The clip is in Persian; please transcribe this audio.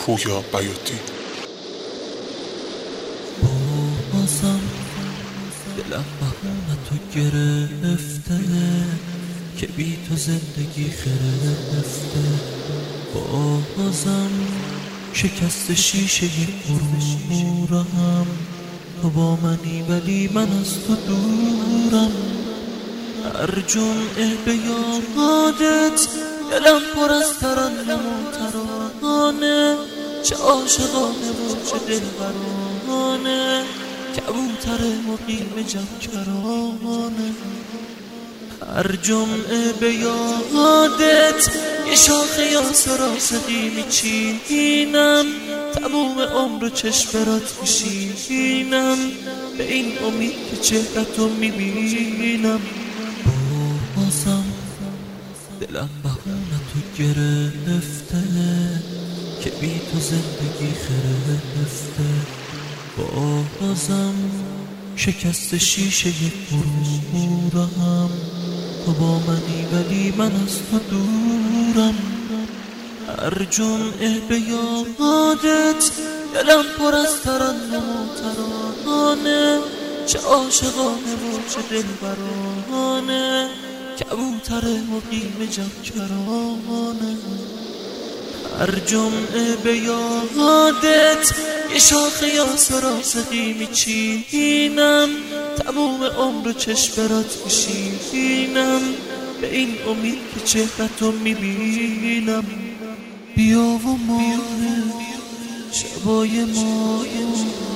پویا بیاتی. بازم دلم بهونتو گرفته که بی تو زندگی خرفته. بازم شکست شیشه غرورم، تو با منی ولی من از تو دورم. هر جمعه به یادت دلم پر از ترنم و ترانه، چه عاشقانه و چه دلبرانه، کبوتر مقیم جمکرانه. هر جمعه به یادت یه شاخه یاس راسقی میچینم، تموم عمر چشم برات میشینم، به این امید که چهرتو میبینم. بازم دلم بهونتو گرفته که بی تو زندگی خرفته. بازم شکست شیشه غرورم، تو با منی ولی من از تو دورم. هر جمعه به یادت دلم پر از ترنم و ترانه، چه عاشقانه و چه دلبرانه، کبوتر مقیم جمکرانه. هر جمعه به یادت یه شاخه یاس راسقی میچینم، تموم عمر چشم برات میشینم، به این امید که چهرتو میبینم. بیا و ماه شبای ما